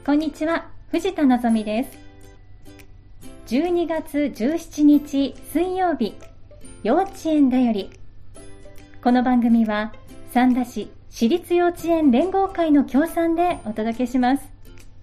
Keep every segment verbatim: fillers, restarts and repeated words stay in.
こんにちは、藤田望です。じゅうにがつじゅうしちにち水曜日、幼稚園だより。この番組は三田市私立幼稚園連合会の協賛でお届けします。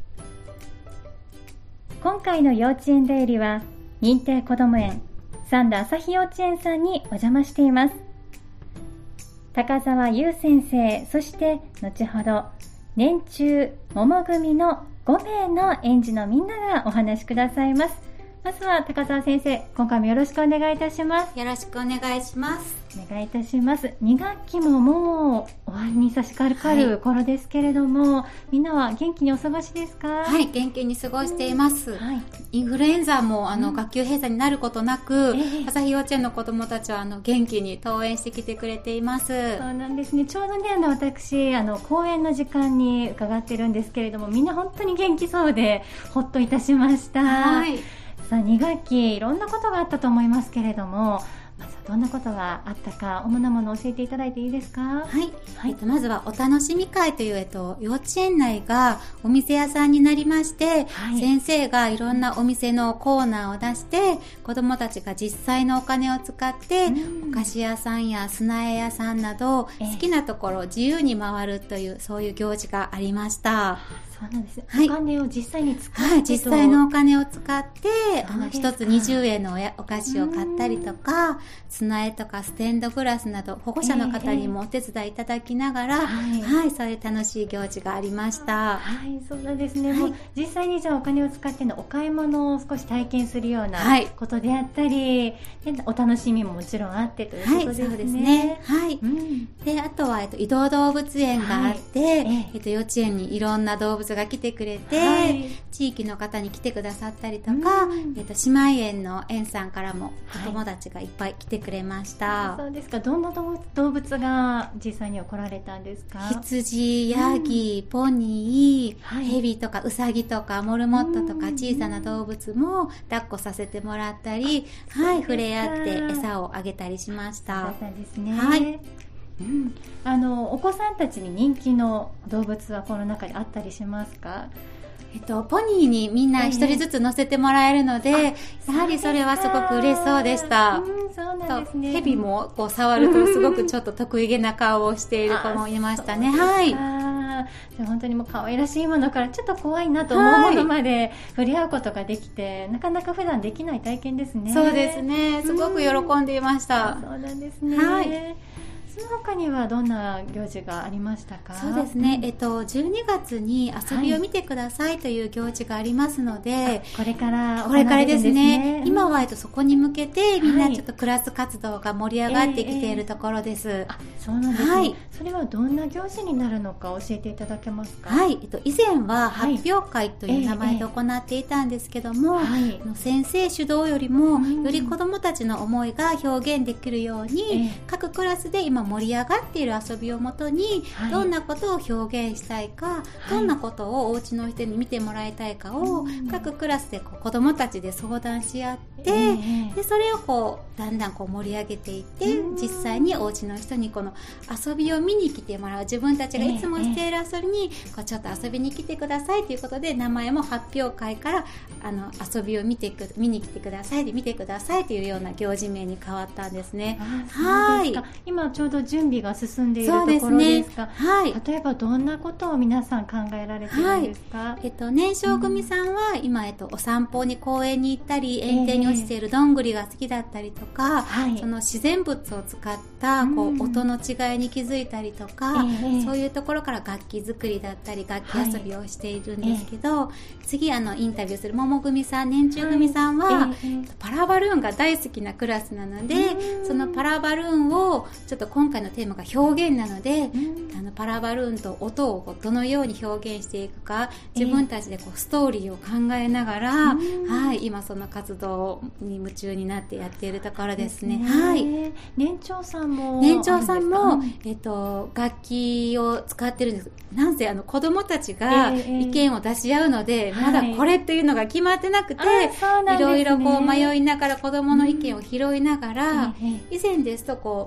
今回の幼稚園だよりは認定こども園三田朝日幼稚園さんにお邪魔しています。高澤優先生、そして後ほど年中桃組のごめいの園児のみんながお話しくださいます。まずは高澤先生、今回もよろしくお願いいたします。 よろしくお願いします。 お願いいたします。にがっきももう終わりに差し掛かる頃ですけれども、はい、みんなは元気にお過ごしですか？ はい、元気に過ごしています。はい、インフルエンザもあの、うん、学級閉鎖になることなく、えー、朝日幼稚園の子どもたちはあの元気に登園してきてくれています。 そうなんですね。ちょうどね、あの私あの講演の時間に伺ってるんですけれども、みんな本当に元気そうでほっといたしました。はい。さあ、にがっきいろんなことがあったと思いますけれども、まずはどんなことがあったか、主なものを教えていただいていいですか？ はい、はい、えっと、まずはお楽しみ会という、えっと、幼稚園内がお店屋さんになりまして、はい、先生がいろんなお店のコーナーを出して子どもたちが実際のお金を使って、うん、お菓子屋さんや砂絵屋さんなど好きなところを自由に回るという、えー、そういう行事がありました。 そうなんですね。はい、お金を実際に使って、 はい、実際のお金を使ってあの一つにじゅうえんのお菓子を買ったりとか、砂絵とかステンドグラスなど保護者の方にもお手伝いいただきながら、えーはいはい、そういう楽しい行事がありました。 はい、そうなんですね。はい、もう実際にじゃあお金を使ってのお買い物を少し体験するようなことであったり、はい、お楽しみももちろんあってということですね。はい、そうですね。 はい。うん、で、あとは、えっと、移動動物園があって、はい、えーえっと、幼稚園にいろんな動物が来てくれて、はい、地域の方に来てくださったりとか、うん、えっと、姉妹園の園さんからもお友達がいっぱい来てくれました。はい、 そうですか。どんな動物が実際には来られたんですか？ 羊、ヤギ、うん、ポニー、はい、ヘビとかウサギとかモルモットとか小さな動物も抱っこさせてもらったり、はい、触れ合って餌をあげたりしました。 そうだったんですね。はい。うん、あのお子さんたちに人気の動物はこの中であったりしますか？ えっと、ポニーにみんな一人ずつ乗せてもらえるので、えー、やはりそれはすごく嬉しそうでした。 うん、そうなんですね。 ヘビもこう触るとすごくちょっと得意げな顔をしている子もいましたね。はい。 じゃあ本当にもう可愛らしいものからちょっと怖いなと思うものまで触れ合うことができて、はい、なかなか普段できない体験ですね。 そうですね。すごく喜んでいました。 うん、そうなんですね。はい。その他にはどんな行事がありましたか？ そうですね、えっと、じゅうにがつに遊びを見てくださいという行事がありますので、はい、 これからこれからですね、今は、えっと、そこに向けてみんなちょっとクラス活動が盛り上がってきているところです。えーえー、 あ、そうなんですね。はい、それはどんな行事になるのか教えていただけますか？ はい、えっと、以前は発表会という名前で行っていたんですけども、はい、先生主導よりも、うん、より子どもたちの思いが表現できるように、えー、各クラスで今盛り上がっている遊びをもとに、はい、どんなことを表現したいか、はい、どんなことをお家の人に見てもらいたいかを、はい、各クラスでこう子どもたちで相談し合って、えー、でそれをこうだんだんこう盛り上げていって、実際にお家の人にこの遊びを見に来てもらう、自分たちがいつもしている遊びにこうちょっと遊びに来てくださいということで、名前も発表会からあの遊びを見てく見に来てくださいで見てくださいというような行事名に変わったんですね。 はい。今ちょうど準備が進んでいるところですか？そうですね。はい。例えばどんなことを皆さん考えられているんですか？はい、 えっと、年少組さんは今、えっと、お散歩に公園に行ったり、園庭に落ちているどんぐりが好きだったりとか、えー、その自然物を使ったこう音の違いに気づいたりとか、えー、そういうところから楽器作りだったり楽器遊びをしているんですけど、はい、次あのインタビューする桃組さん、年中組さんは、はい、えー、パラバルーンが大好きなクラスなので、そのパラバルーンをちょっと今回のテーマが表現なので、あのパラバルーンと音をどのように表現していくか、自分たちでこうストーリーを考えながら、はい、今その活動に夢中になってやっているところですね。ですね。はい。 年長さんも年長さんも、えっと、楽器を使ってるんです。なんせあの子供たちが意見を出し合うので、えー、まだこれっていうのが決まってなくて、はい、いろいろこう迷いながら子供の意見を拾いながら、うん、以前ですとこう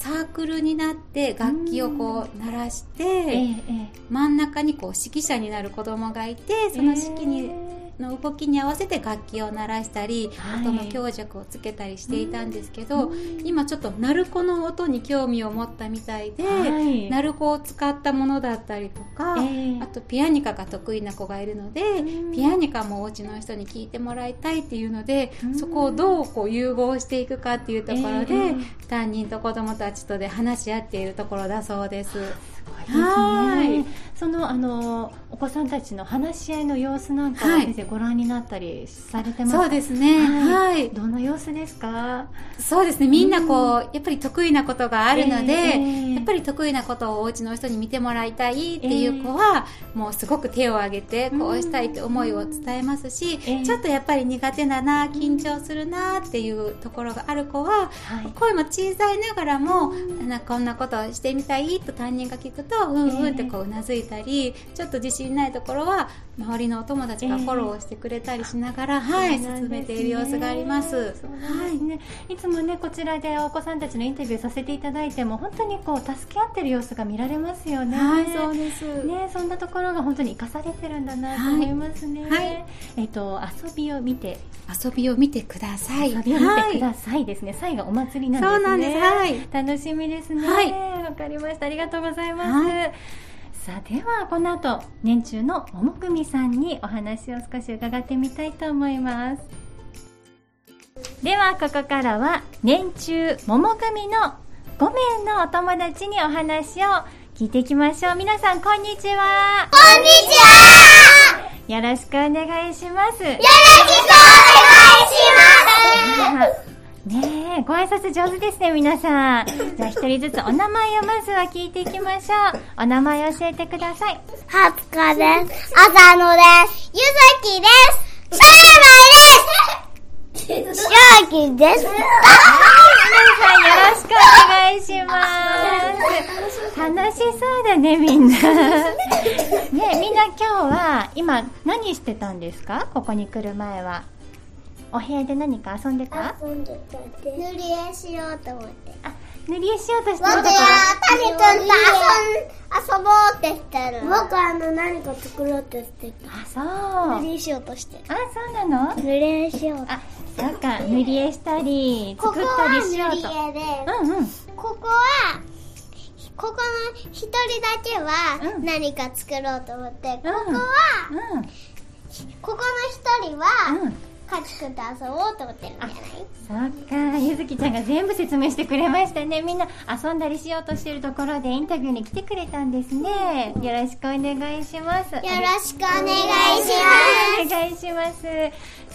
サークルになって楽器をこう鳴らして、 えー、 真ん中にこう指揮者になる子供がいて、その指揮に、えーの動きに合わせて楽器を鳴らしたり、はい、音の強弱をつけたりしていたんですけど、今ちょっと鳴子の音に興味を持ったみたいで、はい、鳴子を使ったものだったりとか、えー、あとピアニカが得意な子がいるので、ピアニカもお家の人に聴いてもらいたいっていうので、そこをどうこう融合していくかっていうところで、えー、担任と子どもたちとで話し合っているところだそうです。 はい、そのあのお子さんたちの話し合いの様子なんかは先生ご覧になったりされてますか？ そうですね、はい、 どんな様子ですか？ そうですね、みんなこう、うん、やっぱり得意なことがあるので、えー、やっぱり得意なことをお家の人に見てもらいたいっていう子は、えー、もうすごく手を挙げてこうしたいって思いを伝えますし、えー、ちょっとやっぱり苦手だな、緊張するなっていうところがある子は、はい、声も小さいながらも、なんかこんなことをしてみたいと担任が聞くとうんうんってこううなずいたり、えー、ちょっと自信ないところは周りのお友達がフォローしてくれたりしながら、えー、はい、進めている様子があります。そうですね、いつもねこちらでお子さんたちのインタビューさせていただいても本当にこう助け合ってる様子が見られますよね。 はい、そうですね、そんなところが本当に生かされてるんだなと思いますね。はい、えっと遊びを見て遊びを見てください。 遊びを見てくださいですね。サイがお祭りなんですね。 そうなんです。はい、 楽しみですね。 はい、 わかりました。ありがとうございます。はい、さあではこの後年中のももくみさんにお話を少し伺ってみたいと思います。ではここからは年中もも組のごめいのお友達にお話を聞いていきましょう。皆さんこんにちは。 こんにちは。 よろしくお願いします。よろしくお願いします。 ねえ、ご挨拶上手ですね皆さん。じゃあ一人ずつお名前をまずは聞いていきましょう。お名前教えてください。 はつかです。あさのです。ゆずきです。さやまです。しょうきです。はい、 皆さんよろしくお願いします。楽しそうだねみんな。ねえ、みんな今日は今何してたんですか？ここに来る前は。お部屋で何か遊んでた？ 遊んでたって。塗り絵しようと思って。 あ、塗り絵しようとしてた。僕はタミ君と遊ん、遊ぼうってしてる。僕はあの何か作ろうとしてた。 あ、そう。 塗り絵しようとしてる。 あ、そうなの？ 塗り絵しようと。 あ、そうか。塗り絵したり、作ったりしようと。 ここは塗り絵で。 うんうん。 ここは、ここの一人だけは何か作ろうと思って、うん、ここは、うん、ここの一人は、うんかちくんと遊ぼうと思ってるんじゃない？ そっか、ゆずきちゃんが全部説明してくれましたね。みんな遊んだりしようとしてるところでインタビューに来てくれたんですね。よろしくお願いします。よろしくお願いします。 お願いします。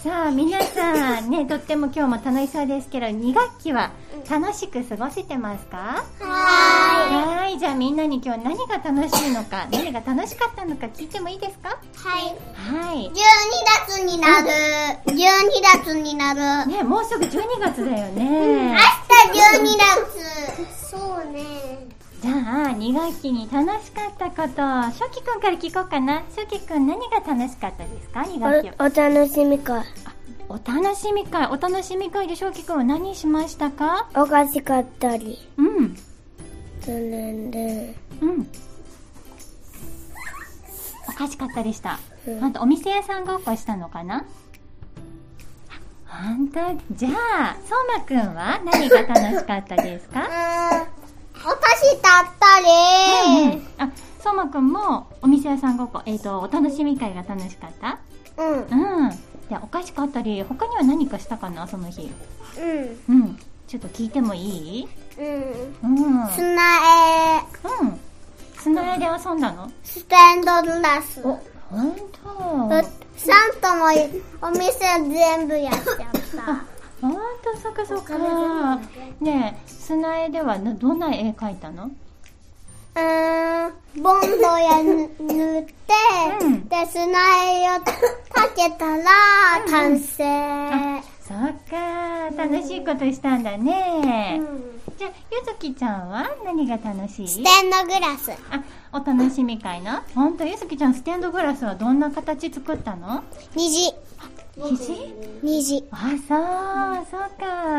さあ皆さんね、とっても今日も楽しそうですけど、に学期は楽しく過ごせてますか？ はーい。はい、じゃあみんなに今日何が楽しいのか、何が楽しかったのか聞いてもいいですか？ はい。 はい。 じゅうにがつになる。うん、じゅうにがつになる。 ね、もうすぐじゅうにがつだよね。 うん、明日じゅうにがつ。そうね。 じゃあに学期に楽しかったこと、しょうきくんから聞こうかな。しょうきくん何が楽しかったですか？に学期は。 お、お楽しみ会。 お楽しみ会。お楽しみ会でしょうきくんは何しましたか？ お菓子買ったり。 うん。 それで。 うん。お菓子買ったりした。うん、あとお店屋さんごっこしたのかな？ほんと？じゃあ、そうまくんは何が楽しかったですか？ お菓子買ったり、 うんうん、あ、そうまくんもお店屋さんごっこ、えっと、お楽しみ会が楽しかった？ うん。 うん。じゃあ、お菓子買ったり、他には何かしたかな、その日。 うん。 うん。ちょっと聞いてもいい？ うん。 うん。 砂絵。 うん。砂絵で遊んだの？ ステンドグラス。 お、ほんと。 サンタもお店全部やっちゃった。 ほんと、そっかそっか。ねえ、砂絵ではどんな絵描いたの？ うーん、ボンドや塗って、うん、で、砂絵をかけたら完成。うんうん、 そっか、楽しいことしたんだね。うん、じゃあ、ゆずきちゃんは何が楽しい？ ステンドグラス。 あ、お楽しみ会の？ほんと、ゆずきちゃんステンドグラスはどんな形作ったの？ 虹。 虹？ 虹。 あ、そう、そうか。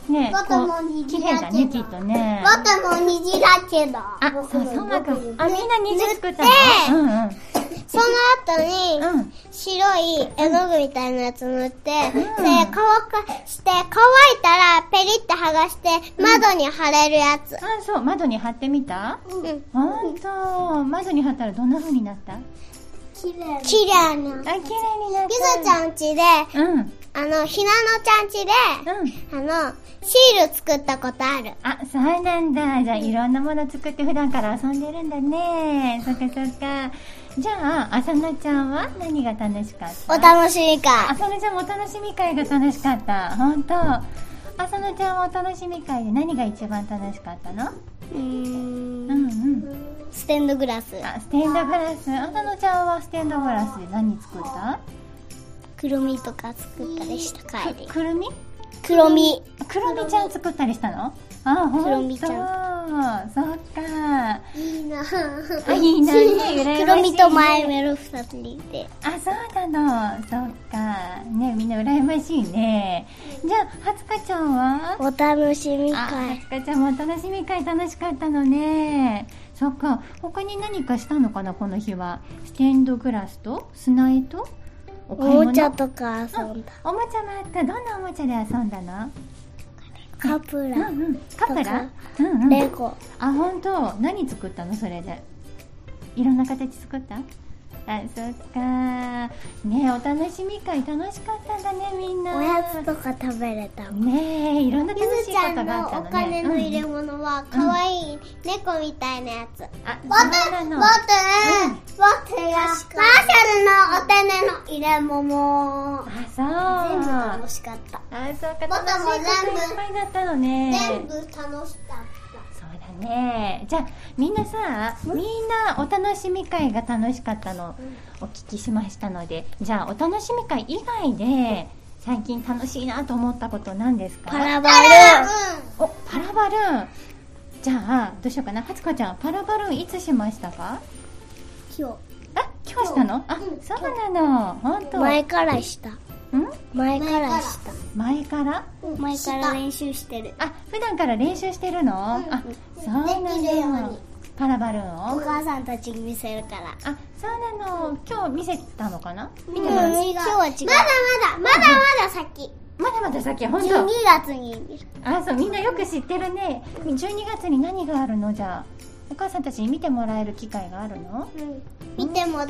ね、 ボトも虹綺麗だね、きっとね。 ボトも虹だけど。 あ、そう、そうまくん。あ、みんな虹作ったの？うんうん。 その後に、うん、白い絵の具みたいなやつ塗って、うん、で、乾かして、乾いたらペリって剥がして、窓に貼れるやつ。 うん、あ、そう、窓に貼ってみた？うん。ほんと、窓に貼ったらどんな風になった？ 綺麗。綺麗な。 あ、綺麗になった。 ゆずちゃん家で、うん。あの、ひなのちゃん家で、うん、あの、シール作ったことある。 あ、そうなんだ。じゃあ、いろんなもの作って普段から遊んでるんだね。そっかそっか。じゃあ、あさなちゃんは何が楽しかった？ お楽しみ会。 あさなちゃんもお楽しみ会が楽しかった。ほんと。あさなちゃんはお楽しみ会で何が一番楽しかったの？うーん。うんうん。 ステンドグラス。 あ、ステンドグラス。あさなちゃんはステンドグラスで何作った？ くるみとか作ったりした帰り。 くるみ？ くるみ。 くるみちゃん作ったりしたの？あ、ほんと。くるみちゃん。そっか。 いいなぁ。あ、いいなぁね。 ね。くるみとマイメロ二つで。 あ、そうなの。そっか。ね、みんな羨ましいね。じゃあ、はつかちゃんは？ お楽しみ会。 はつかちゃんもお楽しみ会楽しかったのね。そっか。他に何かしたのかな、この日は。ステンドグラスと砂絵とおもちゃとか遊んだ、うん、 おもちゃもあった。どんなおもちゃで遊んだの？ カプラ、 うんうん、カプラ、うんうん、 レゴ。 あ、本当。何作ったの？それでいろんな形作った？あ、そっかね。え、お楽しみ会楽しかったんだね、みんな。 おやつとか食べれたもんね。え、いろんな楽しいことがあったのね。 ゆずちゃんのお金の入れ物はかわいい猫みたいなやつ。あ、 ボトンボトンボトンがマーシャルのお手の入れ物。 あ、そう。 全部楽しかった。 あ、そうか。楽しいこといっぱいだったのね。 全部楽しかった。 そうだね。じゃあみんなさ、みんなお楽しみ会が楽しかったのお聞きしましたので、じゃあお楽しみ会以外で最近楽しいなと思ったこと何ですか？ パラバルーン。お、パラバルーン。じゃあどうしようかな。はつかちゃん、パラバルーンいつしましたか？ 今日。 あ、今日したの？あ、そうなの。本当。 前からした。 ん？ 前からした。 前から？ 前から練習してる。 あ、普段から練習してるの？うん、あ、そうなの。パラバルーンをお母さんたちに見せるから。 あ、そうなの。今日見せたのかな？ 見てもらう。今日は違う。まだまだ、まだまだ先。 まだまだ先、ほんと。 じゅうにがつに見る。 あ、そう、みんなよく知ってるね。じゅうにがつに何があるの？じゃあお母さんたちに見てもらえる機会があるの？ うん、見てもらって、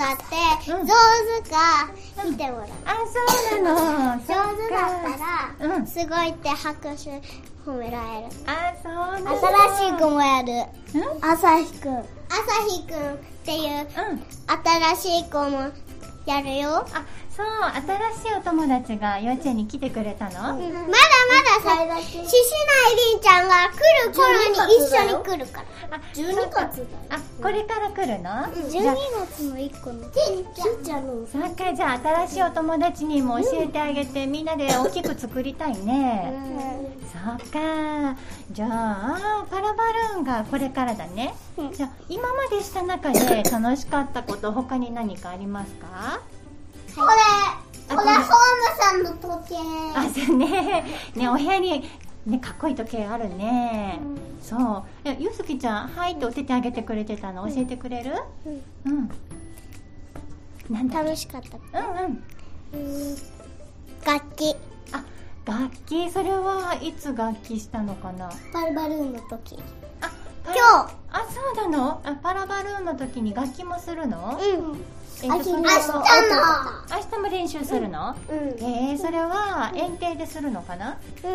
うん、上手か見てもらう、うん、 あ、そうなの。 上手だったら、うん、すごいって拍手褒められる。 あ、そうなの。 新しい子もやる。朝日くん朝日くんっていう、うん、新しい子もやるよ。 あ、そう、新しいお友達が幼稚園に来てくれたの？ うん、まだまださ、獅子内凛ちゃんが来る頃に一緒に来るから。あ、じゅうにがつだよ。 あ、これから来るの？ うん、じゅうにがつのいっこのちっちゃの。 そっか、じゃあ新しいお友達にも教えてあげて、うん、みんなで大きく作りたいね。うん、そっか。じゃあパラバルーンがこれからだね。うん、じゃあ今までした中で楽しかったこと他に何かありますか？ これ、これホームさんの時計。 あ、そうね。ね、お部屋にね、かっこいい時計あるね。うん、そう。え、ゆずきちゃん、はいってお手てあげてくれてたの、教えてくれる？うん。うん。なんだっけ？ 楽しかった。 うんうん。 うん。楽器。 あ、楽器、それはいつ楽器したのかな？ パラバルーンの時。 あ、 今日。 あ、そうなの？あ、パラバルーンの時に楽器もするの？ うん。 え明日も。明日も練習するの？うん。えー、それは園庭でするのかな？うん。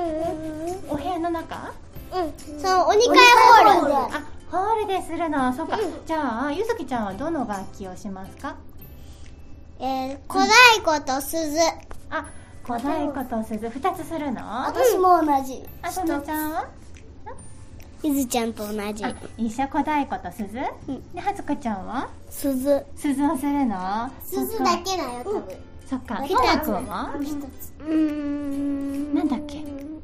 お部屋の中？ うん。そう、おにかいホールで。 あ、ホールでするの。そっか。じゃあ、ゆずきちゃんはどの楽器をしますか？ えー、小太鼓と鈴。 あ、小太鼓と鈴二つするの？ 私も同じ。 あさなちゃんは？ ゆずちゃんと同じ。 一緒、小太鼓と鈴？うん。で、はつかちゃんは？ 鈴。 鈴をするの？ 鈴だけだよ、多分。 そっか。ひなくんは？ 一つ。うーん。 なんだっけ？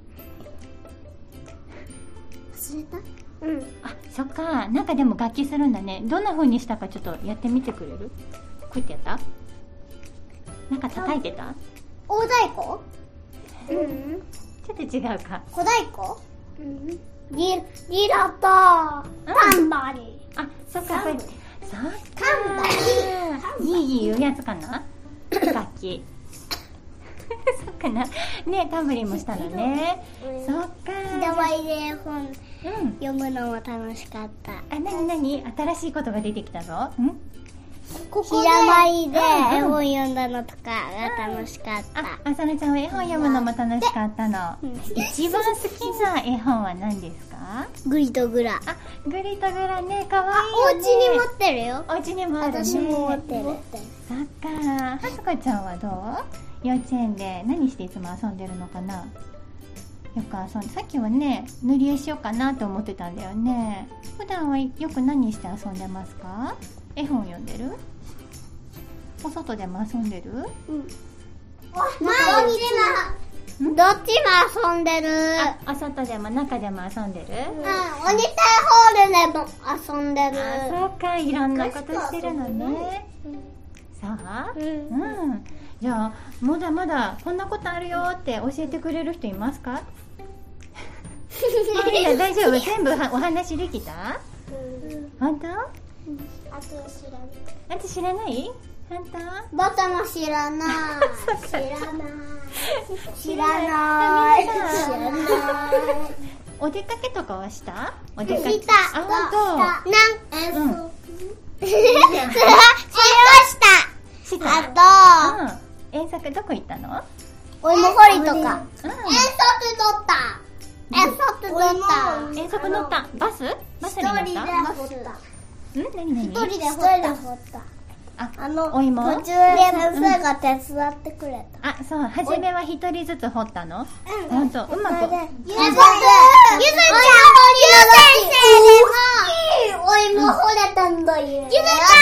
忘れた？うん。 あ、そっか。なんかでも楽器するんだね。どんな風にしたかちょっとやってみてくれる？こうやってやった？なんか叩いてた？ 大太鼓？うん。 違ちょっと違うか。 小太鼓、うん、リ, リラとタンバリン、 あ、そっか、これ、そっか、 タンバリン、 いい言うやつかな、楽器。そっかな。ね、タンブリンもしたのね。そっか。 日だまりで本、うん、読むのも楽しかった。 あ、なになに、新しいことが出てきたぞ。ん？ ここで日だまりで絵本読んだのとかが楽しかった。 あ、あさなちゃんは絵本読むのも楽しかったの。うん、一番好きな絵本は何ですか？ グリとグラ。 あ、グリとグラね、かわいいよね。 お家に持ってるよ。 お家にもあるね。 私も持ってる。そっか。はすかちゃんはどう？幼稚園で何していつも遊んでるのかな？よく遊んで、さっきはね、塗り絵しようかなと思ってたんだよね。普段はよく何して遊んでますか？絵本読んでる？お外でも遊んでる？うん。 どっちも、どっちも遊んでる。 あ、お外でも中でも遊んでる？うん。 おにたいホールでも遊んでる。 あ、そうか、いろんなことしてるのね。さあ、うん。うんじゃあ、まだまだこんなことあるよって教えてくれる人いますか？いや、大丈夫？全部お話できた？本当？あと知らない。 あと知らない？本当？ バタも知らない。知らない。知らない。知らない。 お出かけとかはした？お出かけ。 した。 あ、本当？ なん、うん。それはした。 した。 あと、 うん。遠足どこ行ったの？ お芋掘りとか。遠足乗った。遠足乗った。 遠足乗った。バス？バスに乗った？ 一人で掘った。 うん？何何？ 一人で掘った。 あ、 あの、 お芋？ 途中で先生が手伝ってくれた。 あ、そう、初めは一人ずつ掘ったの？うん。ほんと、うまく。ゆずちゃん、ゆずちゃん、ゆず先生でも、お芋掘れたんだよ。ゆずちゃん、大きい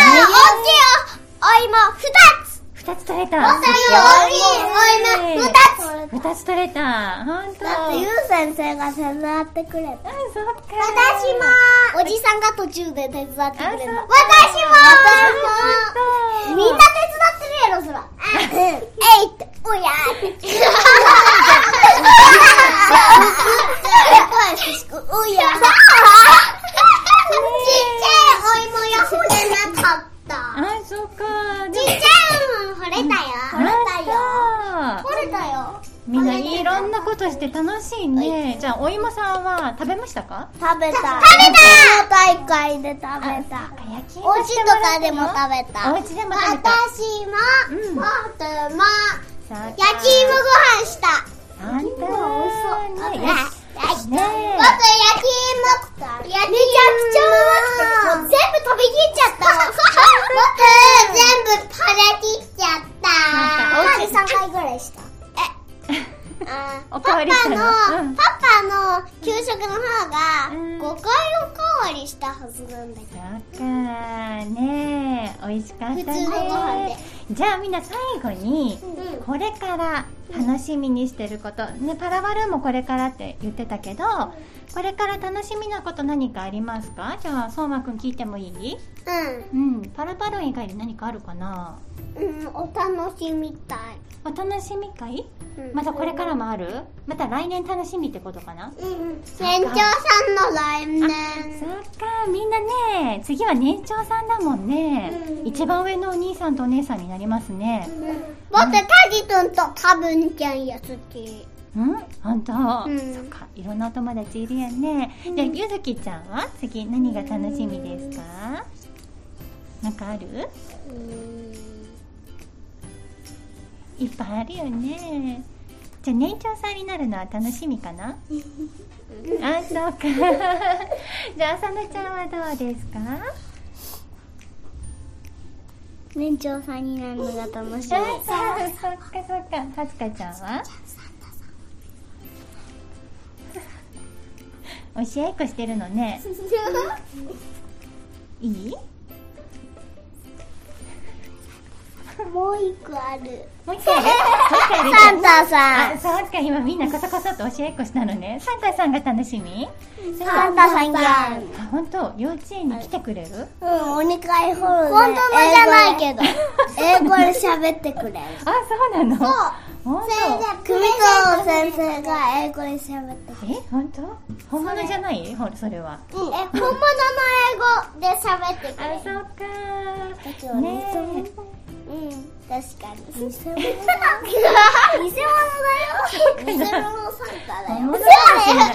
お芋二つ。二つ取れた。大きいお芋二つ。二つ取れた。ほんと。だってゆう先生が手伝ってくれた。うん、そっか。私も。おじさんが途中で手伝ってくれた。私も。私も。みんな手伝ってるやろ、そら。えいって、おやーって。おやー。ちっちゃいお芋や掘れなかった。あ、そっか。ちっちゃいお芋掘れたよ。掘れたよ。掘れたよ。みんないろんなことして楽しいね。じゃあお芋さんは食べましたか？食べた。食べた。大会で食べた。お家とかでも食べた。お家でも食べた。私も、僕も、焼き芋ご飯した。あんたーね。焼き芋、めちゃくちゃうまくて、もう全部食べきっちゃった。僕、全部食べきっちゃった。おじさんかいぐらいした。あパパの、うん、パパの給食の方がごかいおかわりしたはずなんだけど。そっかーねー、美味しかったね。普通のご飯で。じゃあみんな最後に、うん、これから楽しみにしてること、ね、パラバルーンもこれからって言ってたけど、これから楽しみなこと何かありますか？じゃあ相馬くん聞いてもいい？うん。うん。パラバルーン以外で何かあるかな？うん、お楽しみたい。お楽しみ会？うん、またこれからもある？また来年楽しみってことかな？うん。年長さんの来年。そっか、みんなね、次は年長さんだもんね。うん、一番上のお兄さんとお姉さんになりますね。うん。僕、タジ君とタブンちゃんや好き。うん？本当？うん。そっか、いろんなお友達いるよね。うん、じゃあ、ゆずきちゃんは次何が楽しみですか？なんかある？うんいっぱいあるよね。じゃあ年長さんになるのは楽しみかな？あ、そうか。じゃあ、あさなちゃんはどうですか？年長さんになるのが楽しみ。あ、そっかそっか。はつかちゃんは？教えっこしてるのね。いい？もう一個ある。もう一個ある？サンタさん。あ、そうか、今みんなコソコソと教えっこしたのね。サンタさんが楽しみ？サンタさんが。あ、ほんと？幼稚園に来てくれる？うん、おにかいホールで。本当のじゃないけど。英語で喋ってくれる。あ、そうなの？そう。 本当？ 久美子先生が英語で喋ってる。 え、本当？本物じゃない？ほそれは。 うん、え、本物の英語で喋ってくれる。 あ、そうかー。ねえ。うん、確かに。偽物だよ。偽物だよ。偽物サンタだよ。 本物かもしれない。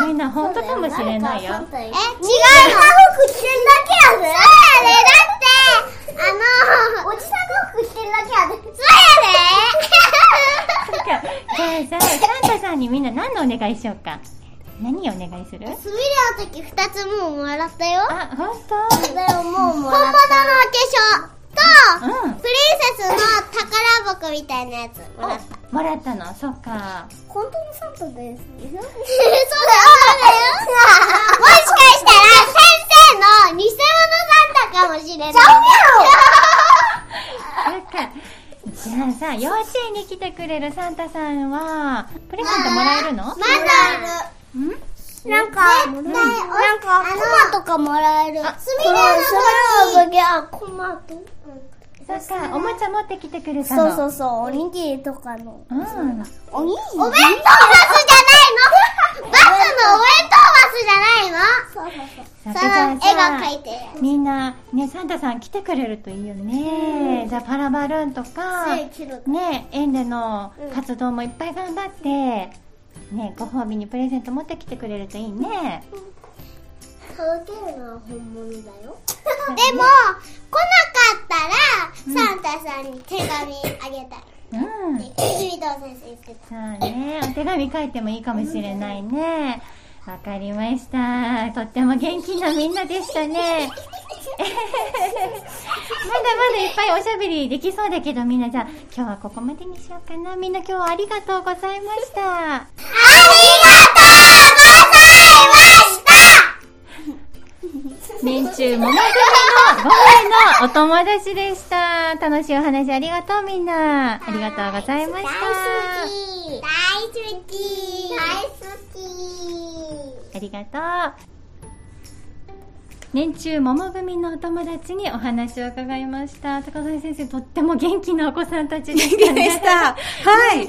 みんな本当かもしれないよ。 え、違うの。服着てるだけやで。そうやで。だって、あの、おじさんが服着てるだけやで。そうやで。 じゃあさ、サンタさんにみんな何のお願いしようか。何をお願いする？ スミレの時二つもうもらったよ。 あ、本当？ だよ、もうもらった。本物のお化粧と、うん、プリンセスの宝箱みたいなやつもらった。 もらったの？そっか。 本当のサンタです。そうだよ。そうだよ。もしかしたら先生の偽物サンタかもしれない。ちゃうやろ。そっか。じゃあさ、幼稚園に来てくれるサンタさんはプレゼントもらえるの？ まだある。ん？なんか、なんか、コマとかもらえる。スミレの時はコマと。 そっか、おもちゃ持ってきてくれたの。 そうそうそう、おにぎりとかの。 うん。おにぎり？ お弁当バスじゃないの？バスのお弁当バスじゃないの？そうそうそう。その絵が描いてる。 みんな、ね、サンタさん来てくれるといいよね。じゃあパラバルーンとか、ね、園での活動もいっぱい頑張って、ね、ご褒美にプレゼント持ってきてくれるといいね。 届けるのは本物だよ。でも、来なかったら、サンタさんに手紙あげたい。うん。君どう先生言ってた。 そうね、お手紙書いてもいいかもしれないね。わかりました。とっても元気なみんなでしたね。まだまだいっぱいおしゃべりできそうだけど、みんなじゃあ今日はここまでにしようかな。みんな今日はありがとうございました。ありがとうございました。 年中桃組のごめんのお友達でした。楽しいお話ありがとうみんな。ありがとうございました。 大好き。大好き。大好き。 ありがとう。年中桃組のお友達にお話を伺いました。高添先生、とっても元気なお子さんたちでしたね。 でした。はい。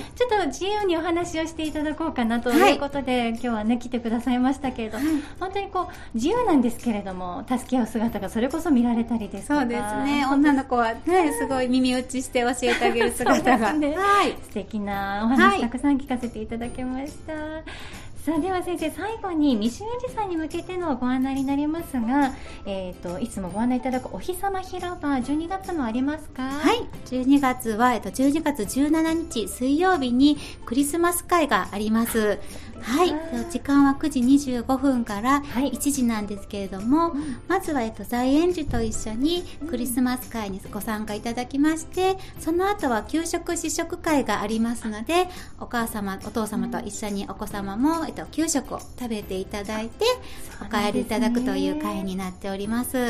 ちょっと自由にお話をしていただこうかなということで、はい、今日はね、来てくださいましたけれど、はい、本当にこう、自由なんですけれども、助け合う姿がそれこそ見られたりですとか。 そうですね。女の子はね、すごい耳打ちして教えてあげる姿が。 ね、はい。素敵なお話たくさん聞かせていただきました。はい、さあでは先生、最後に未就園児さんに向けてのご案内になりますが、えー、といつもご案内いただくお日様広場、じゅうにがつもありますか？ はい、じゅうにがつは、えっと、じゅうにがつじゅうしちにち水曜日にクリスマス会があります。はい、時間はくじにじゅうごふんからいちじなんですけれども、はい、まずは、えっと、在園児と一緒にクリスマス会にご参加いただきまして、その後は給食試食会がありますので、お母様お父様と一緒にお子様も、えっと、給食を食べていただいて、お帰りいただくという会になっております。はい、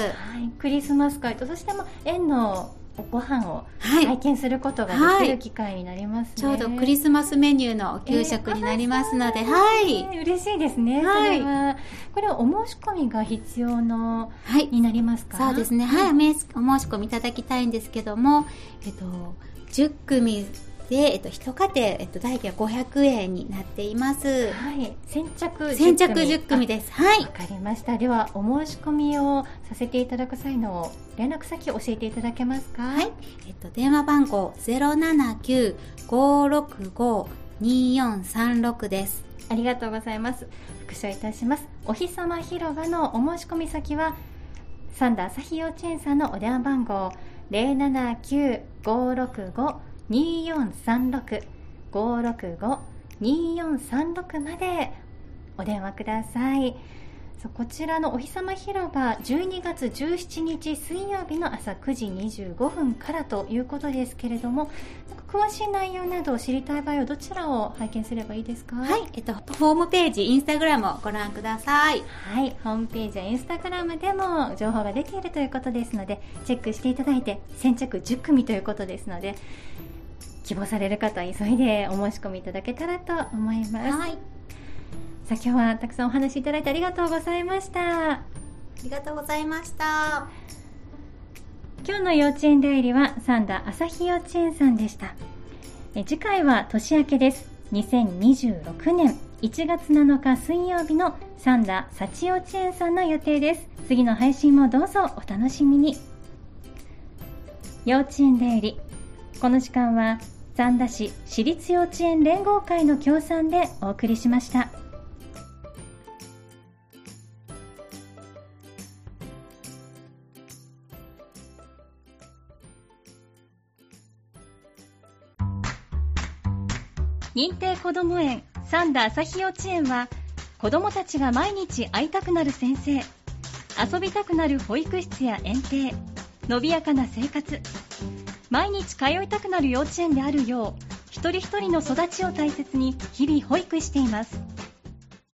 クリスマス会と、そしても園のご飯を体験することができる機会になりますね。 はいはい、ちょうどクリスマスメニューの給食になりますので、えー、はい、 嬉しいですね。はい、それはこれはお申し込みが必要の、はい、になりますか？ そうですね。はい、はい、お申し込みいただきたいんですけども、えっとじゅっくみで、えっと、一家庭、えっと、代金はごひゃくえんになっています。 はい。先着先着じゅっくみです。はい。 わかりました。では、お申し込みをさせていただく際の連絡先を教えていただけますか？ はい。えっと、電話番号 ゼロななきゅう ごろくご によんさんろく です。 ありがとうございます。復唱いたします。お日様広場のお申し込み先は、サンダ朝日幼稚園さんのお電話番号 ゼロななきゅう ごろくご によんさんろく ごろくご によんさんろく までお電話ください。こちらのお日様広場、じゅうにがつじゅうしちにち水曜日の朝くじにじゅうごふんからということですけれども、詳しい内容などを知りたい場合はどちらを拝見すればいいですか？ はい、えっと、ホームページ、インスタグラムをご覧ください。 はい、ホームページやインスタグラムでも情報が出ているということですので、チェックしていただいて、先着じゅっくみということですので、希望される方は急いでお申し込みいただけたらと思います。はい。さあ、今日はたくさんお話しいただいてありがとうございました。 ありがとうございました。 今日の幼稚園代理はサンダ朝日幼稚園さんでした。 え次回は年明けです。にせんにじゅうろくねんいちがつなのか水曜日の三田幸幼稚園さんの予定です。次の配信もどうぞお楽しみに。幼稚園出入り、この時間は三田市私立幼稚園連合会の協賛でお送りしました。認定こども園三田朝日幼稚園は、子どもたちが毎日会いたくなる先生、遊びたくなる保育室や園庭、のびやかな生活、毎日通いたくなる幼稚園であるよう、一人一人の育ちを大切に日々保育しています。